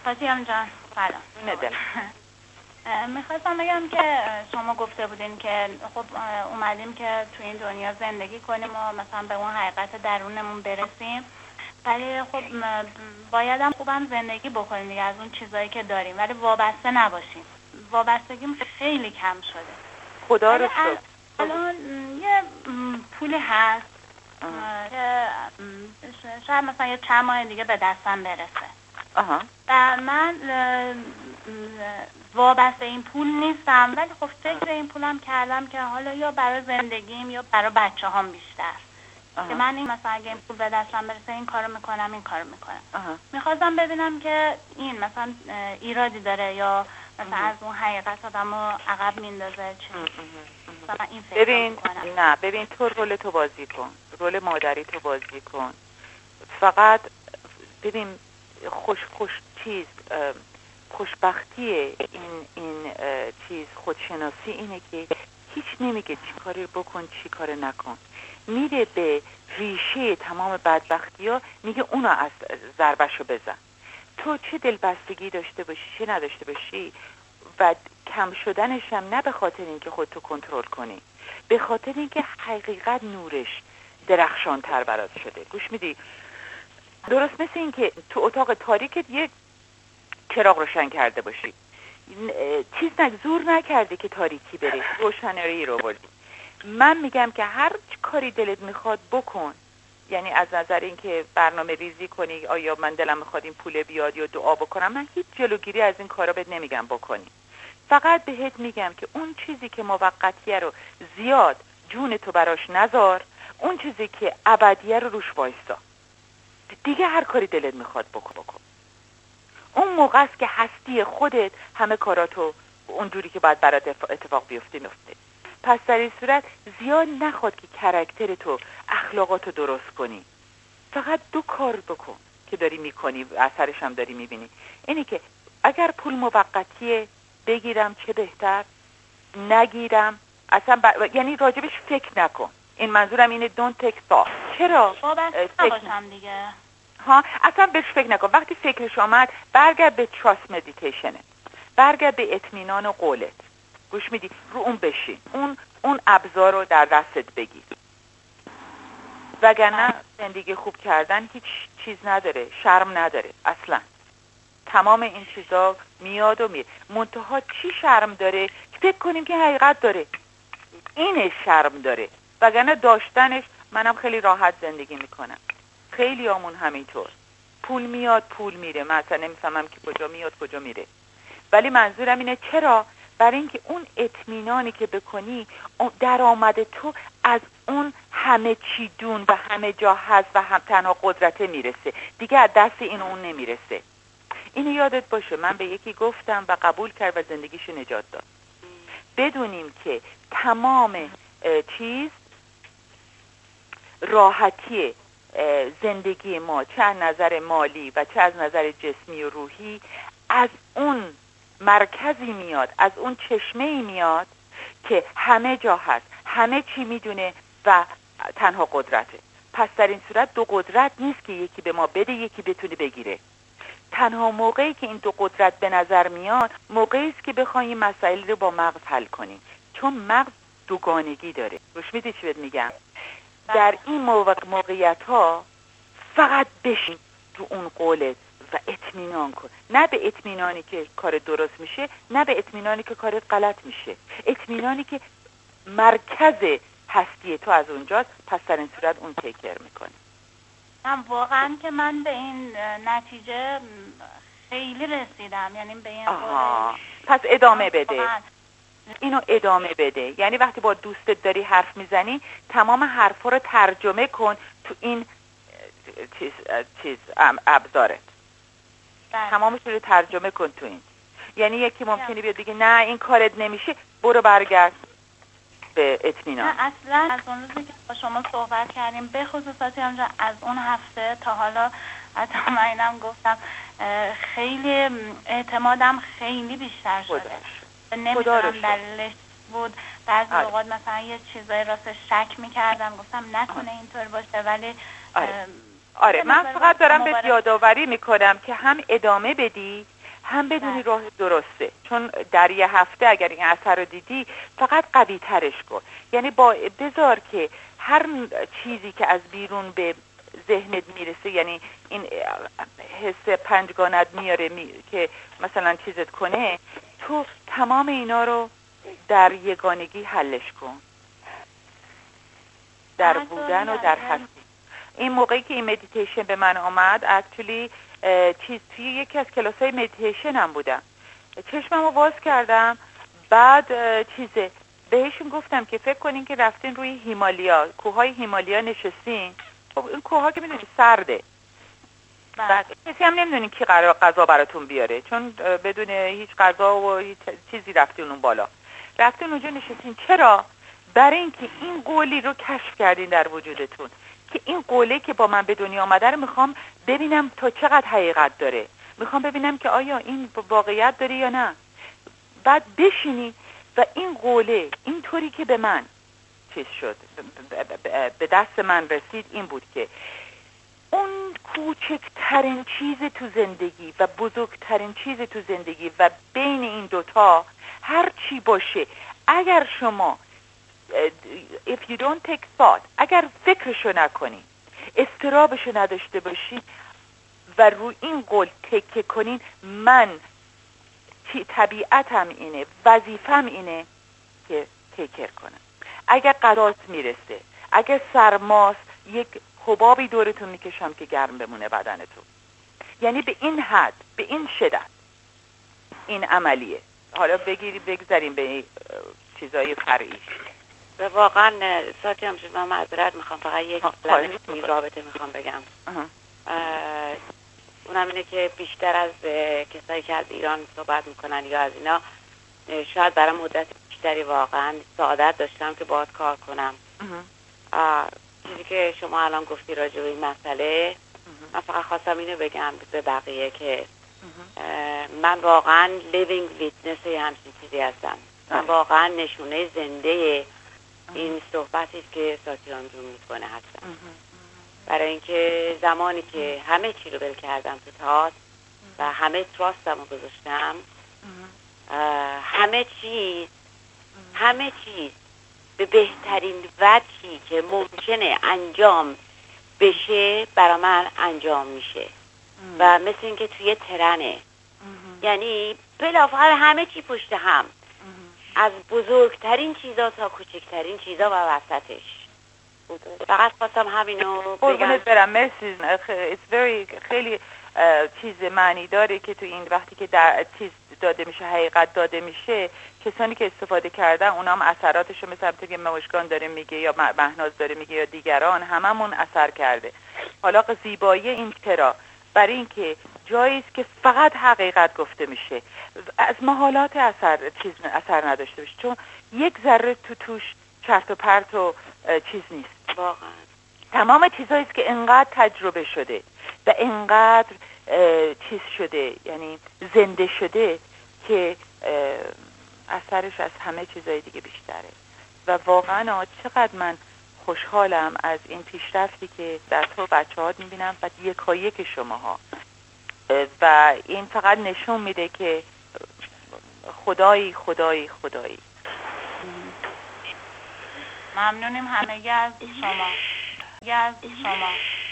فاطمه جان سلام. میخواستم بگم که شما گفته بودین که خب اومدیم که تو این دنیا زندگی کنیم و مثلا به اون حقیقت درونمون برسیم، ولی خب باید هم خوبم زندگی بکنیم دیگه از اون چیزایی که داریم، ولی وابسته نباشیم. وابستگیم خیلی کم شده. خدا رو شکر. الان یه پولی هست که شاید مثلا یه چند ماه دیگه به دستم برسه. و من وابسته این پول نیستم، ولی خب فکر این پولم کردم که حالا یا برای زندگیم یا برای بچه هم بیشتر که من این مثلا اگه این پول به دستم برسه این کارو میکنم این کارو میکنم. میخواستم ببینم که این مثلا ایرادی داره یا مثلا از اون حقیقت آدمو عقب میندازه. ببین تو رول تو بازی کن، رول مادری تو بازی کن. فقط ببین خوشبختی این چیز خودشناسی اینه که هیچ نمیگه چی کاری بکن چی کار نکن، میره به ریشه تمام بدبختی ها، میگه اونو از ضربشو بزن. تو چه دلبستگی داشته باشی چه نداشته باشی و کم شدنش هم نه به خاطر اینکه خودتو کنترل کنی، به خاطر اینکه حقیقت نورش درخشان تر برات شده. گوش میدی؟ درست مثل این که تو اتاق تاریکت یک چراغ روشن کرده باشی، زور نکرده که تاریکی بره، روشنایی رو بردی. من میگم که هر کاری دلت میخواد بکن، یعنی از نظر اینکه برنامه ریزی کنی آیا من دلم میخواد این پول بیاد یا دعا بکنم، من هیچ جلوگیری از این کارا بهت نمیگم بکنی. فقط بهت میگم که اون چیزی که موقتیه رو زیاد جونتو براش نذار، اون چیزی که ابدیه رو روش وایسا. دیگه هر کاری دلت میخواد بکن. اون موقع است که هستی خودت همه کاراتو اونجوری که باید برات اتفاق بیفته میفته. پس در این صورت زیاد نخواد که کاراکترتو اخلاقاتو درست کنی. فقط 2 کار بکن که داری میکنی و اثرش هم داری میبینی. اینی که اگر پول موقتیه بگیرم چه بهتر، نگیرم اصلا یعنی راجبش فکر نکن. این منظورم اینه don't take thought. چرا؟ نباشم دیگه. اصلا بهش فکر نکن. وقتی فکرش آمد برگرد به trust meditation، برگرد به اطمینان و قولت. گوش میدی؟ رو اون بشین، اون ابزار رو در دستت بگیر. وگرنه زندگی خوب کردن هیچ چیز نداره، شرم نداره اصلا. تمام این چیزا میاد و میره. منتها چی شرم داره؟ فکر کنیم که حقیقت داره، اینه شرم داره. وگرنه داشتنش، منم خیلی راحت زندگی میکنم، خیلی همون همینطور. پول میاد پول میره، من اصلا نمیفهمم که کجا میاد کجا میره. ولی منظورم اینه چرا؟ برای اینکه اون اطمینانی که بکنی درآمد تو از اون همه چی دون و همه جا هست و هم تنها قدرته میرسه، دیگه از دست این اون نمیرسه. اینو یادت باشه. من به یکی گفتم و قبول کرد و زندگیشو نجات داد. بدونیم که تمام چیز راحتی زندگی ما، چه از نظر مالی و چه از نظر جسمی و روحی، از اون مرکزی میاد، از اون چشمه‌ای میاد که همه جا هست، همه چی میدونه و تنها قدرته. پس در این صورت 2 قدرت نیست که یکی به ما بده یکی بتونه بگیره. تنها موقعی که این 2 قدرت به نظر میاد موقعی است که بخوایم مسائل رو با مغز حل کنیم، چون مغز دوگانگی داره. گوش میدی چی بهت میگم؟ در این موقعیت ها فقط بشین رو اون قولت و اطمینان کن. نه به اطمینانی که کار درست میشه، نه به اطمینانی که کارت غلط میشه، اطمینانی که مرکز هستی تو از اونجاست. پس در این صورت اون تیکر میکنه. واقعا که من به این نتیجه خیلی رسیدم، یعنی به این پس ادامه بده، اینو ادامه بده. یعنی وقتی با دوستت داری حرف میزنی تمام حرفا رو ترجمه کن تو این چیز ابزارت. تمامش رو ترجمه کن تو این. یعنی یکی ممکنه بیاد بگه نه این کارت نمیشه، برو برگرد به اطمینان. نه اصلا از اون روزی که با شما صحبت کردیم، به خصوصاتی آنجا از اون هفته تا حالا، حتی من اینم گفتم خیلی اعتمادم خیلی بیشتر شده. نمیدونم دلیلش بود. بعضی اوقات مثلا یه چیزای راستش شک میکردم، گفتم نکنه اینطور باشه، ولی آره من فقط دارم به یادآوری میکنم که هم ادامه بدی هم بدونی راه درسته. چون در یه هفته اگر این اثر رو دیدی فقط قوی ترش کن. یعنی بذار که هر چیزی که از بیرون به ذهنت میرسه، یعنی این حس پنجگانت میاره که مثلا چیزت کنه، تو تمام اینا رو در یگانگی حلش کن، در بودن و در هستی. این موقعی که این مدیتیشن به من آمد اکچولی توی یکی از کلاس‌های مدیتیشن هم بودم، چشممو باز کردم، بعد بهشون گفتم که فکر کنین که رفتین روی هیمالیا، کوههای هیمالیا نشستین. خب این کوه‌ها که میدونی سرده، بعد کسی هم نمیدونین کی قرار غذا براتون بیاره، چون بدون هیچ غذا و هیچ چیزی رفتین اون بالا، رفتین اونجا نشستین. چرا؟ برای اینکه این قولی رو کشف کردین در وجودتون که این قوله که با من به دنیا آمده رو میخوام ببینم تا چقدر حقیقت داره، میخوام ببینم که آیا این واقعیت داره یا نه. بعد بشینی و این قوله اینطوری که به من چیز شد، به دست من رسید، این بود که اون کوچکترین چیز تو زندگی و بزرگترین چیز تو زندگی و بین این دوتا هر چی باشه، اگر شما if you don't take thought، اگر فکرشو نکنین، استرابشو نداشته باشین و روی این قول تکه کنین، من طبیعتم اینه، وظیفم اینه که تکر کنم. اگر قضات میرسه، اگر سرماست، یک حبابی دورتون میکشم که گرم بمونه بدنتون. یعنی به این حد، به این شدت این عملیه. حالا بگذاریم به چیزای فرعیش. و واقعا ساتی هم شد، من معذرت میخوام، فقط یک این رابطه میخوام بگم. اونم اینه که بیشتر از کسایی که از ایران صحبت میکنن یا از اینا، شاید برای مدت بیشتری واقعا سعادت داشتم که باهات کار کنم. چیزی که شما الان گفتی راجع به این مسئله، من فقط خواستم اینو بگم به بقیه که من واقعا living witness همچین چیزی هستم. من واقعا نشونه زنده این صحبتی که ساتیان جون میکنه هستم. برای اینکه زمانی که همه چی رو بل کردم تو تئاتر و همه تراستم رو گذاشتم، همه چیز به بهترین وجهی که ممکنه انجام بشه برای من انجام میشه و مثل اینکه توی ترنه، یعنی بلافاصله همه چی پشت هم، از بزرگترین چیزا تا کوچکترین چیزا و وسطش. فقط خواستم همینو بگم. قربونت برم، مرسی. خیلی چیز معنی داره که تو این وقتی که در چیز داده میشه، حقیقت داده میشه، کسانی که استفاده کردن اونا هم اثراتشو مثل همونطور که مشکان داره میگه یا مهناز داره میگه یا دیگران، هممون اثر کرده. حالا زیبایی این چرا؟ برای اینکه جایی است که فقط حقیقت گفته میشه، از محالات اثر نداشته باشه، چون یک ذره توش چرت و پرت و چیز نیست. واقعا تمام چیزایی است که انقدر تجربه شده و انقدر چیز شده، یعنی زنده شده که اثرش از همه چیزای دیگه بیشتره. و واقعا چقدر من خوشحالم از این پیشرفتی که در تو بچه‌ها میبینم و یکایک شماها، و این فقط نشون میده که خدایی. ممنونیم همه از شما.